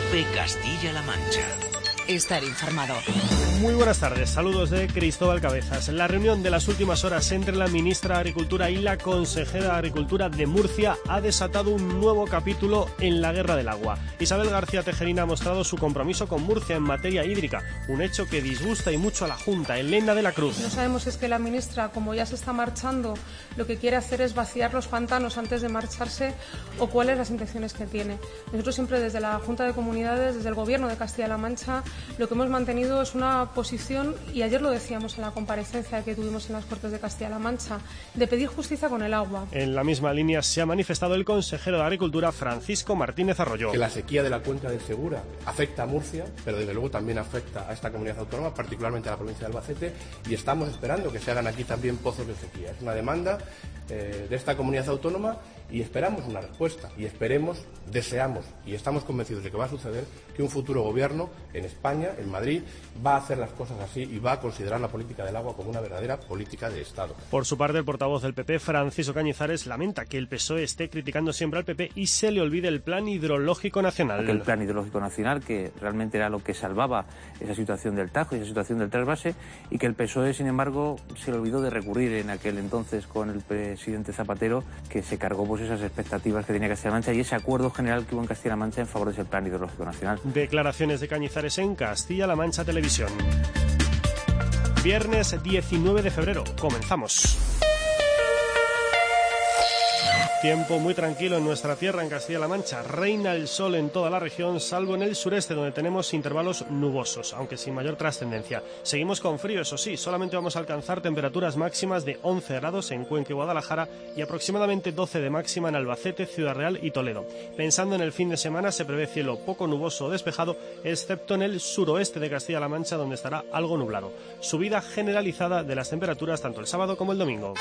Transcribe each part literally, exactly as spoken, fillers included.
COPE Castilla-La Mancha. Estar informado. Muy buenas tardes, saludos de Cristóbal Cabezas. La reunión de las últimas horas entre la ministra de Agricultura y la consejera de Agricultura de Murcia ha desatado un nuevo capítulo en la guerra del agua. Isabel García Tejerina ha mostrado su compromiso con Murcia en materia hídrica, un hecho que disgusta y mucho a la Junta. Elena de la Cruz. No sabemos si es que la ministra, como ya se está marchando, lo que quiere hacer es vaciar los pantanos antes de marcharse, o cuáles las intenciones que tiene. Nosotros siempre desde la Junta de Comunidades, desde el Gobierno de Castilla-La Mancha, lo que hemos mantenido es una posición, y ayer lo decíamos en la comparecencia que tuvimos en las Cortes de Castilla-La Mancha, de pedir justicia con el agua. En la misma línea se ha manifestado el consejero de Agricultura, Francisco Martínez Arroyo. Que la sequía de la cuenca del Segura afecta a Murcia, pero desde luego también afecta a esta comunidad autónoma, particularmente a la provincia de Albacete, y estamos esperando que se hagan aquí también pozos de sequía. Es una demanda eh, de esta comunidad autónoma y esperamos una respuesta. Y esperemos, deseamos y estamos convencidos de que va a suceder que un futuro gobierno en España, en Madrid, va a hacer las cosas así y va a considerar la política del agua como una verdadera política de Estado. Por su parte, el portavoz del P P, Francisco Cañizares, lamenta que el P S O E esté criticando siempre al P P y se le olvide el Plan Hidrológico Nacional. El Plan Hidrológico Nacional, que realmente era lo que salvaba esa situación del Tajo y esa situación del trasvase, y que el P S O E, sin embargo, se le olvidó de recurrir en aquel entonces con el presidente Zapatero, que se cargó pues esas expectativas que tenía Castilla-La Mancha y ese acuerdo general que hubo en Castilla-La Mancha en favor de ese Plan Hidrológico Nacional. Declaraciones de Cañizares en Castilla-La Mancha Televisión. Viernes diecinueve de febrero. Comenzamos. Tiempo muy tranquilo en nuestra tierra, en Castilla-La Mancha. Reina el sol en toda la región, salvo en el sureste, donde tenemos intervalos nubosos, aunque sin mayor trascendencia. Seguimos con frío, eso sí, solamente vamos a alcanzar temperaturas máximas de once grados en Cuenca y Guadalajara y aproximadamente doce de máxima en Albacete, Ciudad Real y Toledo. Pensando en el fin de semana, se prevé cielo poco nuboso o despejado, excepto en el suroeste de Castilla-La Mancha, donde estará algo nublado. Subida generalizada de las temperaturas tanto el sábado como el domingo.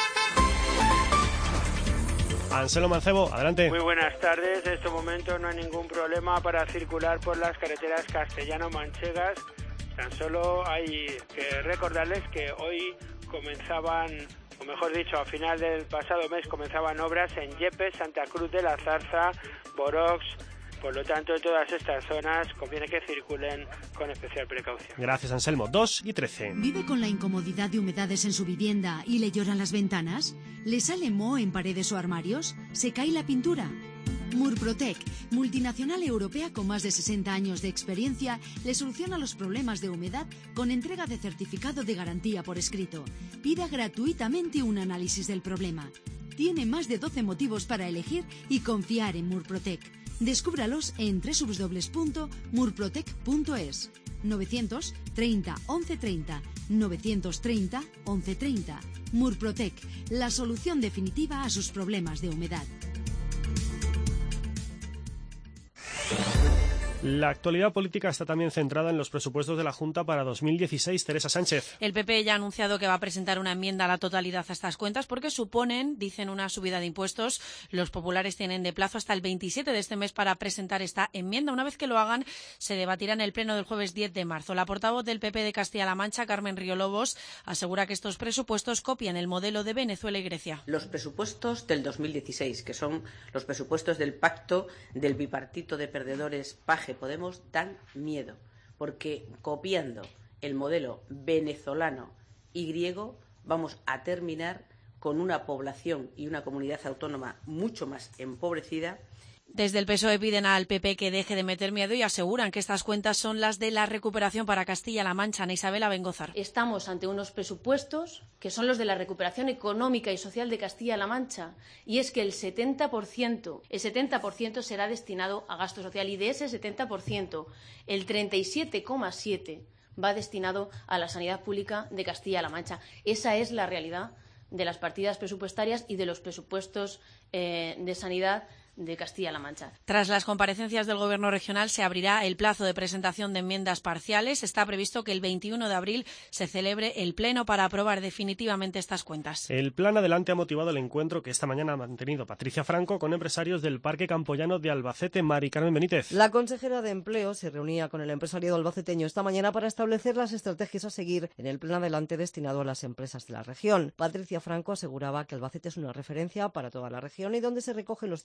Anselmo Mancebo, adelante. Muy buenas tardes. En este momento no hay ningún problema para circular por las carreteras castellano-manchegas. Tan solo hay que recordarles que hoy comenzaban, o mejor dicho, a final del pasado mes comenzaban obras en Yepes, Santa Cruz de la Zarza, Borox. Por lo tanto, en todas estas zonas conviene que circulen con especial precaución. Gracias, Anselmo. dos y trece. ¿Vive con la incomodidad de humedades en su vivienda y le lloran las ventanas? ¿Le sale moho en paredes o armarios? ¿Se cae la pintura? Murprotec, multinacional europea con más de sesenta años de experiencia, le soluciona los problemas de humedad con entrega de certificado de garantía por escrito. Pida gratuitamente un análisis del problema. Tiene más de doce motivos para elegir y confiar en Murprotec. Descúbralos en doble u doble u doble u punto murprotec punto es. novecientos treinta once treinta, novecientos treinta once treinta. Murprotec, la solución definitiva a sus problemas de humedad. La actualidad política está también centrada en los presupuestos de la Junta para dos mil dieciséis. Teresa Sánchez. El P P ya ha anunciado que va a presentar una enmienda a la totalidad a estas cuentas porque suponen, dicen, una subida de impuestos. Los populares tienen de plazo hasta el veintisiete de este mes para presentar esta enmienda. Una vez que lo hagan, se debatirá en el pleno del jueves diez de marzo. La portavoz del P P de Castilla-La Mancha, Carmen Río Lobos, asegura que estos presupuestos copian el modelo de Venezuela y Grecia. Los presupuestos del dos mil dieciséis, que son los presupuestos del pacto del bipartito de perdedores P A G Podemos, dan miedo, porque copiando el modelo venezolano y griego vamos a terminar con una población y una comunidad autónoma mucho más empobrecida. Desde el P S O E piden al P P que deje de meter miedo y aseguran que estas cuentas son las de la recuperación para Castilla-La Mancha. Ana Isabel Abengozar. Estamos ante unos presupuestos que son los de la recuperación económica y social de Castilla-La Mancha, y es que el setenta por ciento, el setenta por ciento será destinado a gasto social, y de ese setenta por ciento el treinta y siete coma siete por ciento va destinado a la sanidad pública de Castilla-La Mancha. Esa es la realidad de las partidas presupuestarias y de los presupuestos eh, de sanidad de Castilla-La Mancha. Tras las comparecencias del Gobierno regional se abrirá el plazo de presentación de enmiendas parciales. Está previsto que el veintiuno de abril se celebre el pleno para aprobar definitivamente estas cuentas. El Plan Adelante ha motivado el encuentro que esta mañana ha mantenido Patricia Franco con empresarios del Parque Campoyano de Albacete. Mari Carmen Benítez. La consejera de Empleo se reunía con el empresariado albaceteño esta mañana para establecer las estrategias a seguir en el Plan Adelante destinado a las empresas de la región. Patricia Franco aseguraba que Albacete es una referencia para toda la región y donde se recogen los indicadores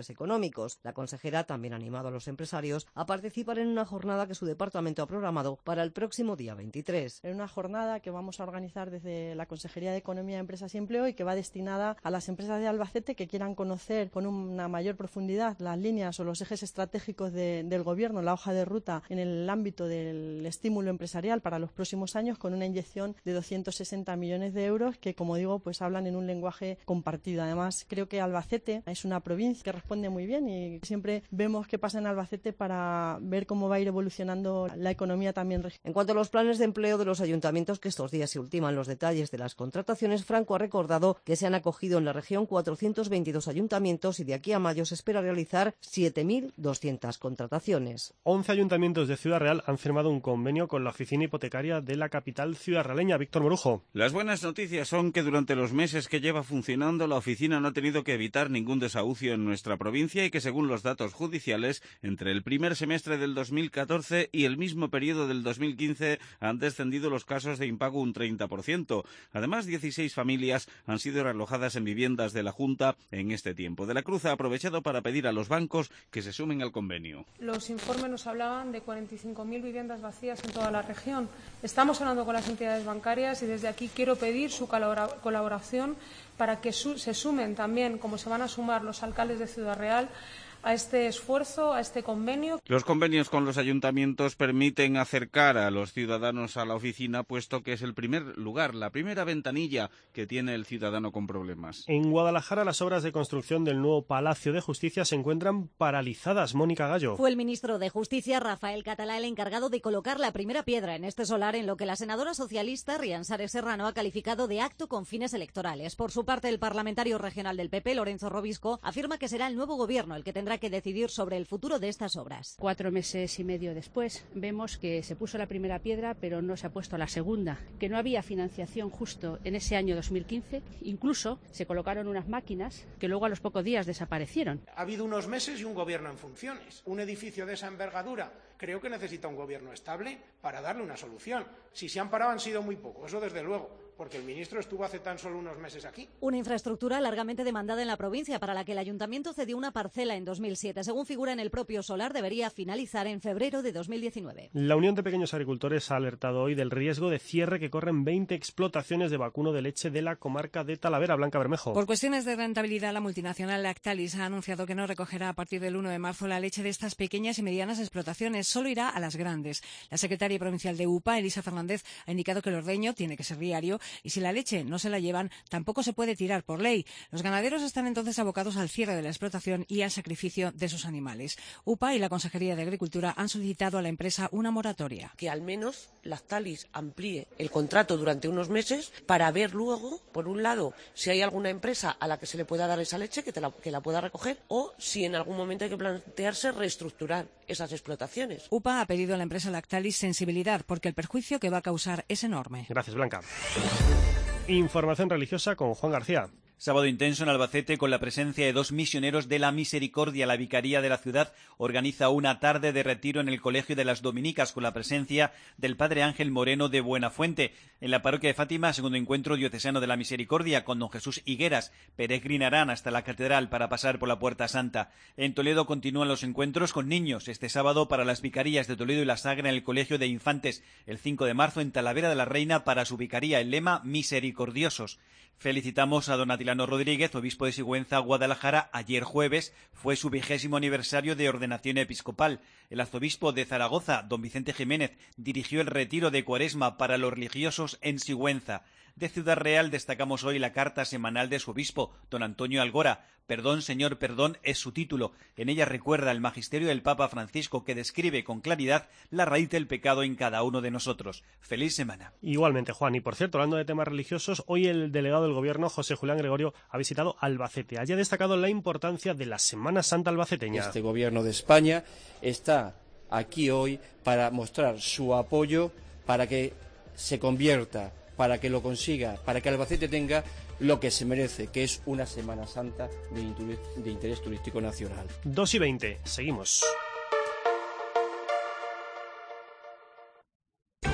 indicadores económicos. La consejera también ha animado a los empresarios a participar en una jornada que su departamento ha programado para el próximo día veintitrés. En una jornada que vamos a organizar desde la Consejería de Economía, Empresas y Empleo y que va destinada a las empresas de Albacete que quieran conocer con una mayor profundidad las líneas o los ejes estratégicos de, del Gobierno, la hoja de ruta en el ámbito del estímulo empresarial para los próximos años, con una inyección de doscientos sesenta millones de euros que, como digo, pues hablan en un lenguaje compartido. Además, creo que Albacete es una provincia que responde muy bien y siempre vemos qué pasa en Albacete para ver cómo va a ir evolucionando la economía también regional. En cuanto a los planes de empleo de los ayuntamientos, que estos días se ultiman los detalles de las contrataciones, Franco ha recordado que se han acogido en la región cuatrocientos veintidós ayuntamientos y de aquí a mayo se espera realizar siete mil doscientas contrataciones. once ayuntamientos de Ciudad Real han firmado un convenio con la oficina hipotecaria de la capital ciudadraleña. Víctor Morujo. Las buenas noticias son que durante los meses que lleva funcionando la oficina no ha tenido que evitar ningún desahucio en nuestra provincia y que, según los datos judiciales, entre el primer semestre del dos mil catorce y el mismo periodo del dos mil quince han descendido los casos de impago un treinta por ciento. Además, dieciséis familias han sido realojadas en viviendas de la Junta en este tiempo. De la Cruz ha aprovechado para pedir a los bancos que se sumen al convenio. Los informes nos hablaban de cuarenta y cinco mil viviendas vacías en toda la región. Estamos hablando con las entidades bancarias y desde aquí quiero pedir su colaboración para que su se sumen también, como se van a sumar los alcaldes de Ciudad Real, a este esfuerzo, a este convenio. Los convenios con los ayuntamientos permiten acercar a los ciudadanos a la oficina, puesto que es el primer lugar, la primera ventanilla que tiene el ciudadano con problemas. En Guadalajara, las obras de construcción del nuevo Palacio de Justicia se encuentran paralizadas. Mónica Gallo. Fue el ministro de Justicia, Rafael Catalá, el encargado de colocar la primera piedra en este solar, en lo que la senadora socialista Rian Sares Serrano ha calificado de acto con fines electorales. Por su parte, el parlamentario regional del P P, Lorenzo Robisco, afirma que será el nuevo gobierno el que tendrá que decidir sobre el futuro de estas obras. Cuatro meses y medio después vemos que se puso la primera piedra, pero no se ha puesto la segunda, que no había financiación justo en ese año dos mil quince. Incluso se colocaron unas máquinas que luego a los pocos días desaparecieron. Ha habido unos meses y un gobierno en funciones. Un edificio de esa envergadura creo que necesita un gobierno estable para darle una solución. Si se han parado han sido muy pocos, eso desde luego, porque el ministro estuvo hace tan solo unos meses aquí. Una infraestructura largamente demandada en la provincia, para la que el ayuntamiento cedió una parcela en dos mil siete. Según figura en el propio solar, debería finalizar en febrero de dos mil diecinueve. La Unión de Pequeños Agricultores ha alertado hoy del riesgo de cierre que corren veinte explotaciones de vacuno de leche de la comarca de Talavera. Blanca Bermejo. Por cuestiones de rentabilidad, la multinacional Lactalis ha anunciado que no recogerá a partir del uno de marzo la leche de estas pequeñas y medianas explotaciones, solo irá a las grandes. La secretaria provincial de U P A, Elisa Fernández, ha indicado que el ordeño tiene que ser diario y si la leche no se la llevan, tampoco se puede tirar por ley. Los ganaderos están entonces abocados al cierre de la explotación y al sacrificio de sus animales. U P A y la Consejería de Agricultura han solicitado a la empresa una moratoria. Que al menos Lactalis amplíe el contrato durante unos meses para ver luego, por un lado, si hay alguna empresa a la que se le pueda dar esa leche, que, te la, que la pueda recoger, o si en algún momento hay que plantearse reestructurar esas explotaciones. U P A ha pedido a la empresa Lactalis sensibilidad, porque el perjuicio que va a causar es enorme. Gracias, Blanca. Información religiosa con Juan García. Sábado intenso en Albacete, con la presencia de dos misioneros de la Misericordia. La Vicaría de la ciudad organiza una tarde de retiro en el Colegio de las Dominicas, con la presencia del Padre Ángel Moreno de Buenafuente. En la parroquia de Fátima, segundo encuentro diocesano de la Misericordia, con don Jesús Higueras. Peregrinarán hasta la catedral para pasar por la Puerta Santa. En Toledo continúan los encuentros con niños. Este sábado para las vicarías de Toledo y La Sagra en el Colegio de Infantes. El cinco de marzo en Talavera de la Reina para su vicaría, el lema Misericordiosos. Felicitamos a don Atilano Rodríguez, obispo de Sigüenza, Guadalajara. Ayer jueves fue su vigésimo aniversario de ordenación episcopal. El arzobispo de Zaragoza, don Vicente Jiménez, dirigió el retiro de Cuaresma para los religiosos en Sigüenza. De Ciudad Real destacamos hoy la carta semanal de su obispo, don Antonio Algora. Perdón, Señor, perdón es su título. En ella recuerda el magisterio del Papa Francisco, que describe con claridad la raíz del pecado en cada uno de nosotros. Feliz semana. Igualmente, Juan. Y por cierto, hablando de temas religiosos, hoy el delegado del Gobierno, José Julián Gregorio, ha visitado Albacete. Allí ha destacado la importancia de la Semana Santa albaceteña. Este Gobierno de España está aquí hoy para mostrar su apoyo para que se convierta, para que lo consiga, para que Albacete tenga lo que se merece, que es una Semana Santa de, de interés turístico nacional. dos y veinte, seguimos.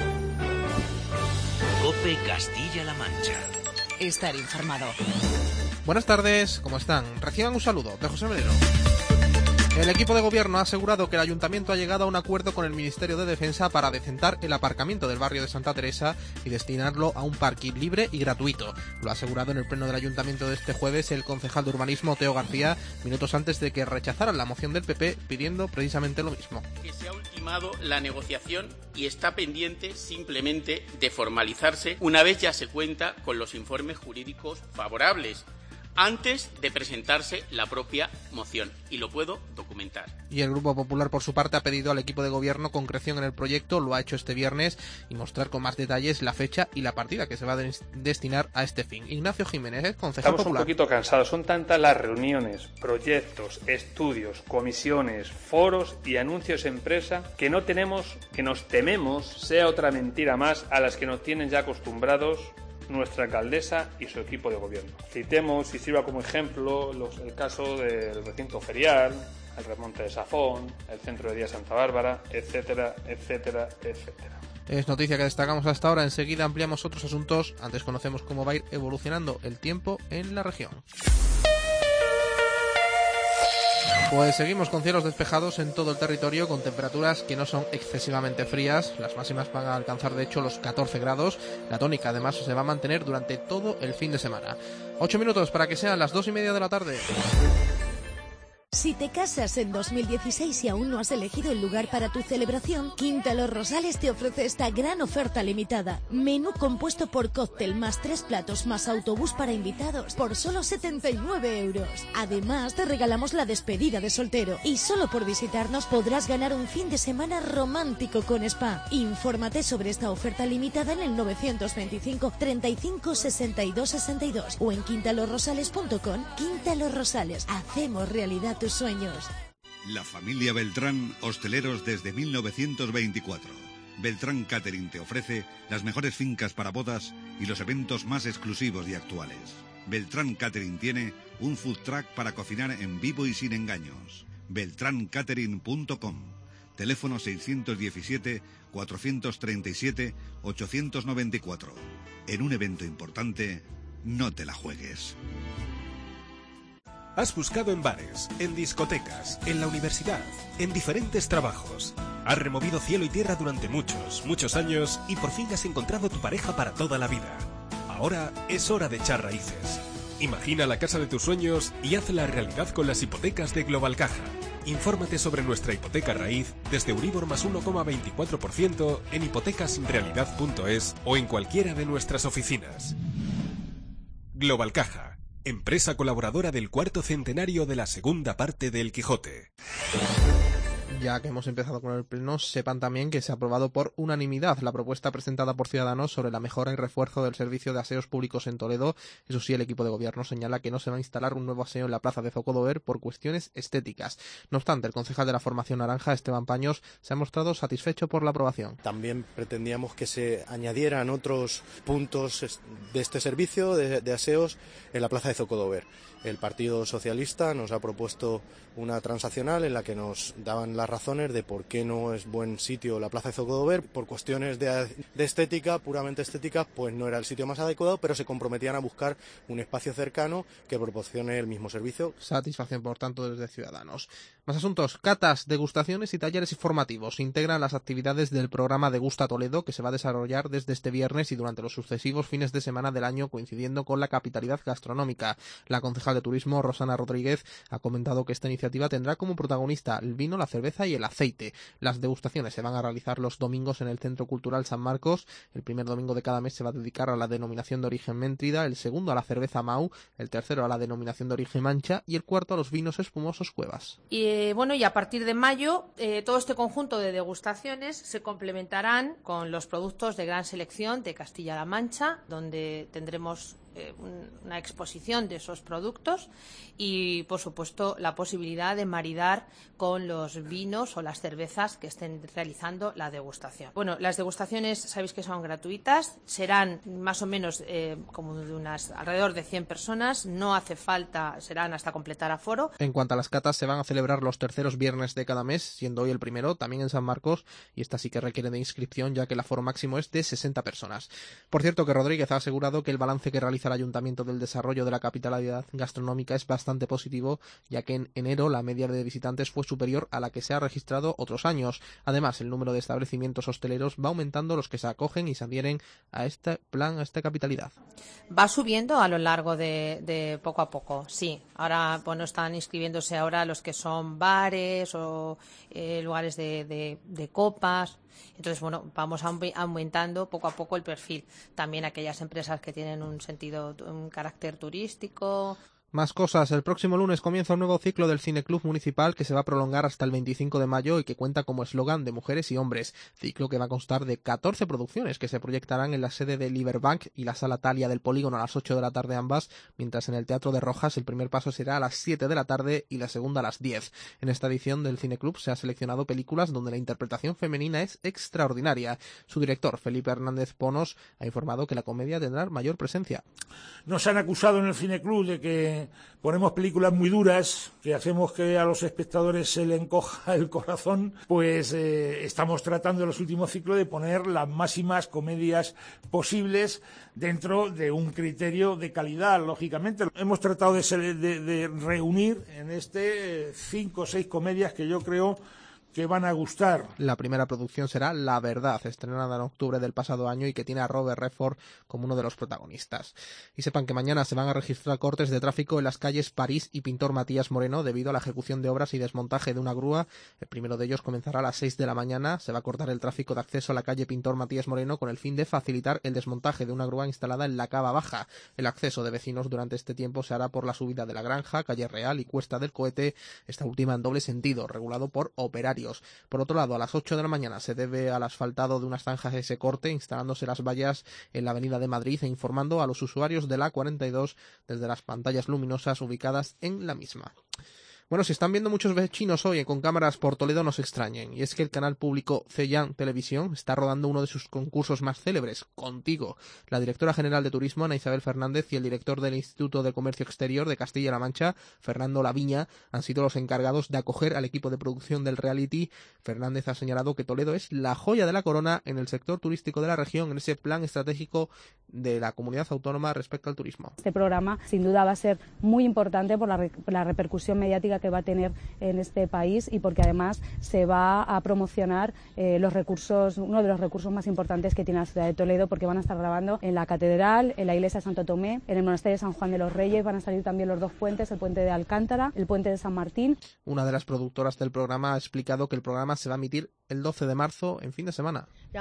COPE Castilla-La Mancha. Estar informado. Buenas tardes, ¿cómo están? Reciban un saludo de José Melero. El equipo de gobierno ha asegurado que el ayuntamiento ha llegado a un acuerdo con el Ministerio de Defensa para decentar el aparcamiento del barrio de Santa Teresa y destinarlo a un parking libre y gratuito. Lo ha asegurado en el pleno del ayuntamiento de este jueves el concejal de urbanismo Teo García, minutos antes de que rechazaran la moción del P P pidiendo precisamente lo mismo. Que se ha ultimado la negociación y está pendiente simplemente de formalizarse una vez ya se cuenta con los informes jurídicos favorables, antes de presentarse la propia moción, y lo puedo documentar. Y el Grupo Popular, por su parte, ha pedido al equipo de gobierno concreción en el proyecto, lo ha hecho este viernes, y mostrar con más detalles la fecha y la partida que se va a des- destinar a este fin. Ignacio Jiménez, concejal Estamos popular. un poquito cansados, son tantas las reuniones, proyectos, estudios, comisiones, foros y anuncios en prensa que no tenemos, que nos tememos sea otra mentira más a las que nos tienen ya acostumbrados nuestra alcaldesa y su equipo de gobierno. Citemos y sirva como ejemplo los, el caso del recinto ferial, el remonte de Safón, el centro de día Santa Bárbara, etcétera, etcétera, etcétera. Es noticia que destacamos hasta ahora, enseguida ampliamos otros asuntos, antes conocemos cómo va a ir evolucionando el tiempo en la región. Pues seguimos con cielos despejados en todo el territorio, con temperaturas que no son excesivamente frías. Las máximas van a alcanzar de hecho los catorce grados. La tónica además se va a mantener durante todo el fin de semana. Ocho minutos para que sean las dos y media de la tarde. Si te casas en dos mil dieciséis y aún no has elegido el lugar para tu celebración, Quinta Los Rosales te ofrece esta gran oferta limitada. Menú compuesto por cóctel más tres platos más autobús para invitados por solo setenta y nueve euros. Además, te regalamos la despedida de soltero y solo por visitarnos podrás ganar un fin de semana romántico con spa. Infórmate sobre esta oferta limitada en el novecientos veinticinco treinta y cinco sesenta y dos sesenta y dos o en quinta los rosales punto com. Quinta Los Rosales, hacemos realidad tus sueños. La familia Beltrán, hosteleros desde mil novecientos veinticuatro. Beltrán Catering te ofrece las mejores fincas para bodas y los eventos más exclusivos y actuales. Beltrán Catering tiene un food truck para cocinar en vivo y sin engaños. beltrán catering punto com. Teléfono seiscientos diecisiete cuatrocientos treinta y siete ochocientos noventa y cuatro. En un evento importante, no te la juegues. Has buscado en bares, en discotecas, en la universidad, en diferentes trabajos. Has removido cielo y tierra durante muchos, muchos años y por fin has encontrado tu pareja para toda la vida. Ahora es hora de echar raíces. Imagina la casa de tus sueños y hazla realidad con las hipotecas de Global Caja. Infórmate sobre nuestra hipoteca raíz desde Euribor más uno coma veinticuatro por ciento en hipotecasrealidad punto es o en cualquiera de nuestras oficinas. Global Caja, empresa colaboradora del cuarto centenario de la segunda parte del Quijote. Ya que hemos empezado con el pleno, sepan también que se ha aprobado por unanimidad la propuesta presentada por Ciudadanos sobre la mejora y refuerzo del servicio de aseos públicos en Toledo. Eso sí, el equipo de gobierno señala que no se va a instalar un nuevo aseo en la plaza de Zocodover por cuestiones estéticas. No obstante, el concejal de la Formación Naranja, Esteban Paños, se ha mostrado satisfecho por la aprobación. También pretendíamos que se añadieran otros puntos de este servicio de, de aseos en la plaza de Zocodover. El Partido Socialista nos ha propuesto una transaccional en la que nos daban las razones de por qué no es buen sitio la plaza de Zocodover. Por cuestiones de, de estética, puramente estética, pues no era el sitio más adecuado, pero se comprometían a buscar un espacio cercano que proporcione el mismo servicio. Satisfacción, por tanto, desde Ciudadanos. Más asuntos. Catas, degustaciones y talleres informativos integran las actividades del programa Degusta Toledo, que se va a desarrollar desde este viernes y durante los sucesivos fines de semana del año, coincidiendo con la capitalidad gastronómica. La concejal de Turismo, Rosana Rodríguez, ha comentado que esta iniciativa tendrá como protagonista el vino, la cerveza y el aceite. Las degustaciones se van a realizar los domingos en el Centro Cultural San Marcos. El primer domingo de cada mes se va a dedicar a la denominación de origen Méntrida, el segundo a la cerveza Mau, el tercero a la denominación de origen Mancha y el cuarto a los vinos espumosos Cuevas. Y eh, bueno, y a partir de mayo, eh, todo este conjunto de degustaciones se complementarán con los productos de gran selección de Castilla-La Mancha, donde tendremos eh, un, una exposición de esos productos y, por supuesto, la posibilidad de maridar con los vinos o las cervezas que estén realizando la degustación. Bueno, las degustaciones sabéis que son gratuitas, serán más o menos eh, como de unas alrededor de cien personas, no hace falta, serán hasta completar aforo. En cuanto a las catas, se van a celebrar los terceros viernes de cada mes, siendo hoy el primero, también en San Marcos, y esta sí que requiere de inscripción, ya que el aforo máximo es de sesenta personas. Por cierto, que Rodríguez ha asegurado que el balance que realiza realiza el Ayuntamiento del desarrollo de la capitalidad gastronómica es bastante positivo, ya que en enero la media de visitantes fue superior a la que se ha registrado otros años. Además, el número de establecimientos hosteleros va aumentando, los que se acogen y se adhieren a este plan, a esta capitalidad. Va subiendo a lo largo de, de poco a poco, sí. Ahora, bueno, están inscribiéndose ahora los que son bares o eh, lugares de, de, de copas. Entonces, bueno, vamos aumentando poco a poco el perfil. También aquellas empresas que tienen un sentido, un carácter turístico. Más cosas. El próximo lunes comienza un nuevo ciclo del Cineclub Municipal que se va a prolongar hasta el veinticinco de mayo y que cuenta como eslogan de mujeres y hombres. Ciclo que va a constar de catorce producciones que se proyectarán en la sede de Liberbank y la Sala Talia del Polígono a las ocho de la tarde ambas, mientras en el Teatro de Rojas el primer paso será a las siete de la tarde y la segunda a las diez. En esta edición del Cineclub se ha seleccionado películas donde la interpretación femenina es extraordinaria. Su director, Felipe Hernández Ponos, ha informado que la comedia tendrá mayor presencia. Nos han acusado en el Cineclub de que ponemos películas muy duras, que hacemos que a los espectadores se le encoja el corazón. Pues eh, estamos tratando en los últimos ciclos de poner las máximas comedias posibles dentro de un criterio de calidad, lógicamente. Hemos tratado de, ser, de, de reunir en este eh, cinco o seis comedias que yo creo que van a gustar. La primera producción será La Verdad, estrenada en octubre del pasado año y que tiene a Robert Redford como uno de los protagonistas. Y sepan que mañana se van a registrar cortes de tráfico en las calles París y Pintor Matías Moreno debido a la ejecución de obras y desmontaje de una grúa. El primero de ellos comenzará a las seis de la mañana. Se va a cortar el tráfico de acceso a la calle Pintor Matías Moreno con el fin de facilitar el desmontaje de una grúa instalada en la cava baja. El acceso de vecinos durante este tiempo se hará por la subida de la Granja, calle Real y Cuesta del Cohete, esta última en doble sentido, regulado por operarios. Por otro lado, a las ocho de la mañana se debe al asfaltado de unas zanjas ese corte, instalándose las vallas en la avenida de Madrid e informando a los usuarios de la A cuarenta y dos desde las pantallas luminosas ubicadas en la misma. Bueno, si están viendo muchos vecinos hoy con cámaras por Toledo, no se extrañen. Y es que el canal público Cellan Televisión está rodando uno de sus concursos más célebres, Contigo. La directora general de Turismo, Ana Isabel Fernández, y el director del Instituto de Comercio Exterior de Castilla-La Mancha, Fernando Laviña, han sido los encargados de acoger al equipo de producción del reality. Fernández ha señalado que Toledo es la joya de la corona en el sector turístico de la región, en ese plan estratégico de la comunidad autónoma respecto al turismo. Este programa, sin duda, va a ser muy importante por la, re- por la repercusión mediática que va a tener en este país y porque además se va a promocionar eh, los recursos, uno de los recursos más importantes que tiene la ciudad de Toledo, porque van a estar grabando en la catedral, en la iglesia de Santo Tomé, en el monasterio de San Juan de los Reyes. Van a salir también los dos puentes, el puente de Alcántara, el puente de San Martín. Una de las productoras del programa ha explicado que el programa se va a emitir el doce de marzo en fin de semana. Y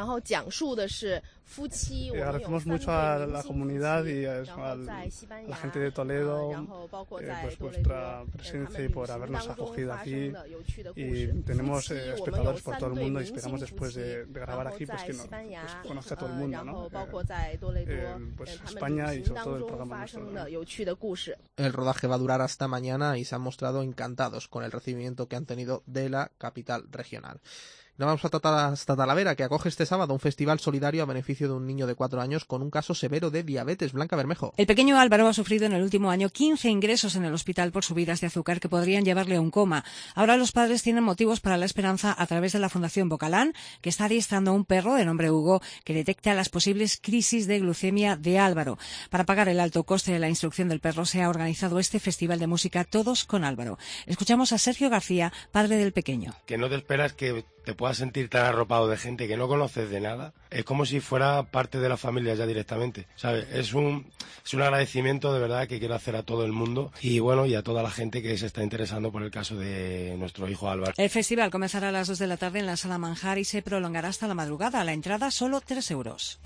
agradecemos mucho a la comunidad y a, a la gente de Toledo eh, pues vuestra presencia y por habernos acogido aquí, y tenemos eh, espectadores por todo el mundo y esperamos después de, de grabar aquí pues que nos pues, conozca todo el mundo, ¿no? Eh, eh, pues España y sobre todo el programa nuestro, ¿no? El rodaje va a durar hasta mañana y se han mostrado encantados con el recibimiento que han tenido de la capital regional. Nos vamos a tratar hasta Talavera, que acoge este sábado un festival solidario a beneficio de un niño de cuatro años con un caso severo de diabetes. Blanca Bermejo. El pequeño Álvaro ha sufrido en el último año quince ingresos en el hospital por subidas de azúcar que podrían llevarle a un coma. Ahora los padres tienen motivos para la esperanza a través de la Fundación Bocalán, que está adiestrando a un perro de nombre Hugo que detecta las posibles crisis de glucemia de Álvaro. Para pagar el alto coste de la instrucción del perro se ha organizado este festival de música Todos con Álvaro. Escuchamos a Sergio García, padre del pequeño. Que no te esperas que te puedas sentir tan arropado de gente que no conoces de nada. Es como si fuera parte de la familia ya directamente, ¿sabes? Es un, es un agradecimiento de verdad que quiero hacer a todo el mundo y bueno, y a toda la gente que se está interesando por el caso de nuestro hijo Álvaro. El festival comenzará a las dos de la tarde en la Sala Manjar y se prolongará hasta la madrugada. La entrada solo tres euros.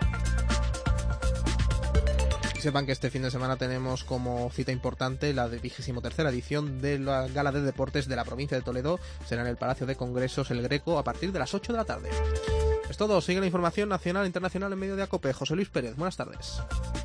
Sepan que este fin de semana tenemos como cita importante la vigésima tercera edición de la Gala de Deportes de la provincia de Toledo. Será en el Palacio de Congresos El Greco a partir de las ocho de la tarde. Es todo. Sigue la información nacional e internacional en medio de ACOPE. José Luis Pérez, buenas tardes.